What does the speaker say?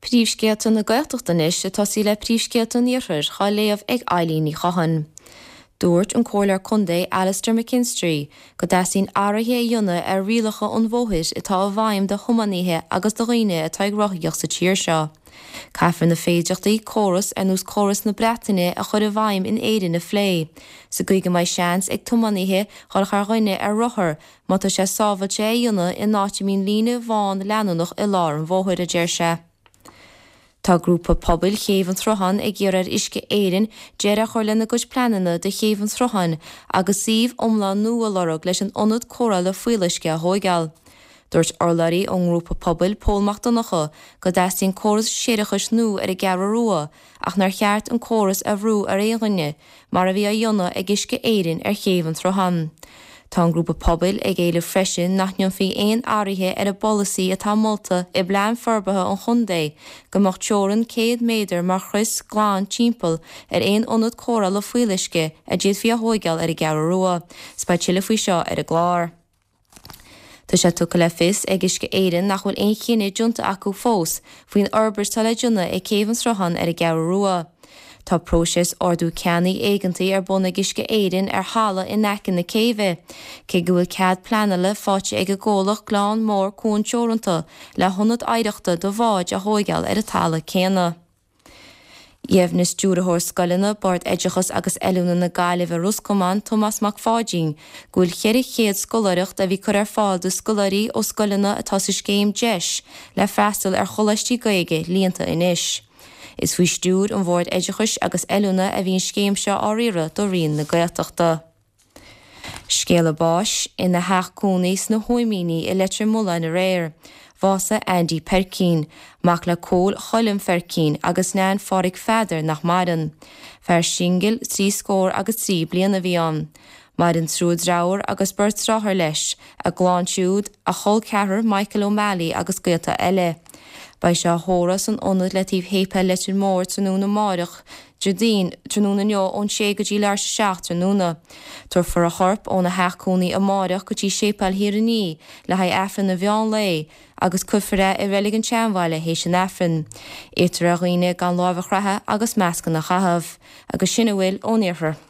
Príomhscéalta na Gaeltachtanis atá sí le príomhscéalta níothar chá léamh ag Eileen ní Chothain. Dúirt an cólar Condé Alistair McKinstry go dasín áirithe dionna ar rialacha an bmhóthais atá a bhaim de chumaníthe agus do dhaoine atá ag rothíoch sa tír seo. Caithfear na féideachtaí córas anús córas na Breataine a chur a bhaim in éidir na phlé. Sa gaige mai seans ag tumaníthe chur chuirghaine ar rothar, má tá sé sábhailte dionna in náitimín líne bháin leanúnach i lár an bmhóthair a deir sé. Tá grúpa pobail chéimh an Trothain ag ggéirear isce éireann deire chuir lena gcuid pleanana de chéimh an Trothain agus síomh iomlán nua lorug leis an ionad córa le fuilisce a thógáil. Dúirt orlairí an grúpa pobail Pól Macdonacha go d'eastíonn córas séireachas nó ar a gcearra rua ach nar cheart an córas a bhrú ar éigeanne mar a bhí a dionna ag isce éireann ar chéimh an Trothain. Tá an grúpa pobail ag éile freisin nach neon fí éon áirithe ar a bolasaí atá molta i blean forbathe an Chundé go mbeadh teorann 100 méadar mar chris gláán timpeall ar éon ionad córa le fuilisce a dtéad fí a thógáil ar a gcearra rua, spáid tuile faoi seo ar a gláir. Tá sé tucha le fis ag isce éireann nach bhfuil aon chinine dionta acu fós faoin orbairt tá le dionna ag céimh an Trothain ar a gcearra rua. Tá próisis ordú ceannaí éigeantaí ar buna isce éireann ar hála in necin na céimhe, cé go bhfuil cead pleanala fáte ag a ggólach gláán mór cún teoranta le 100 oidhreachta do bháid a thógáil ar a talla céanna. Dhéimhnis dúrathóir scoileanna bord éideachas agus eilúna na Gaillimh a Roscommán Thomas McFadín gúil chéireadh chéad scoláireacht a bhí chur ar fáil do scoláirí ó scoileanna atá sa scéim deis le freastal ar cholaistí gaige líonta inis. Is faoi stúr an bhord éideachas agus eilúna a bhíon scéim seo áíire do rion na Gaeltachta. Scéal báis ina theachcónaí na Hóimíní i leitrim mula na réir. Bhása Andy Perkín, mac le cóil cholim Ferkín agus nean fáric feidir nach maidan. Fer singil 3 scór agus 3 bliana bhí an. Maidan trúd ráir agus burt ráthir leis, a gláán siúd a chol cethir Michael O'Malley agus gaota eile. Bei se hóras an ionad le tíobh hépa leitrim mór trúna máireach, Judín trúna neo ón sé go dtí leir 6 trúna. Tuair for a chorp ó na heachcónaí a máireach go dtí sépal hir ní le haid efran na bheán lei agus cufire i bheilig an teanmhaile hééis an efran. Étar a roioine gan lábhachrathe agus meascan na chahabh, agus sinna bhfuil óníorthar.